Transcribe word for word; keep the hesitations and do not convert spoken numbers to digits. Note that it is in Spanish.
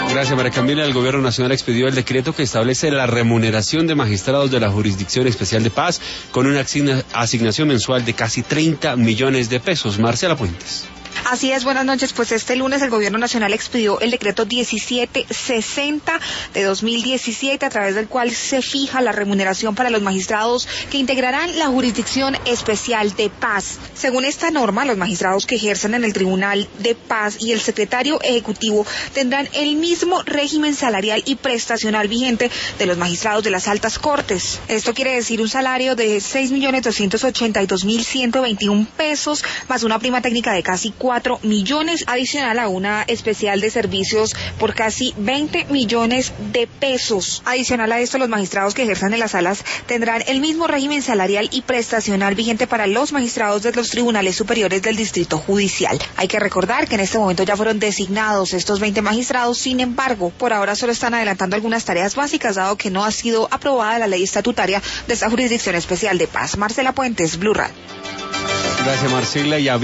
Gracias, María Camila. El Gobierno Nacional expidió el decreto que establece la remuneración de magistrados de la Jurisdicción Especial de Paz con una asigna, asignación mensual de casi treinta millones de pesos. Marcela Puentes. Así es, buenas noches. Pues este lunes el Gobierno Nacional expidió el decreto diecisiete sesenta de dos mil diecisiete, a través del cual se fija la remuneración para los magistrados que integrarán la Jurisdicción Especial de Paz. Según esta norma, los magistrados que ejerzan en el Tribunal de Paz y el secretario ejecutivo tendrán el mismo régimen salarial y prestacional vigente de los magistrados de las altas cortes. Esto quiere decir un salario de seis millones doscientos ochenta y dos mil ciento veintiún pesos, más una prima técnica de casi cuatro millones, adicional a una especial de servicios por casi veinte millones de pesos. Adicional a esto, los magistrados que ejerzan en las salas tendrán el mismo régimen salarial y prestacional vigente para los magistrados de los tribunales superiores del Distrito Judicial. Hay que recordar que en este momento ya fueron designados estos veinte magistrados, sin embargo, por ahora solo están adelantando algunas tareas básicas, dado que no ha sido aprobada la ley estatutaria de esta Jurisdicción Especial de Paz. Marcela Puentes, Blue Radio. Gracias, Marcela. Y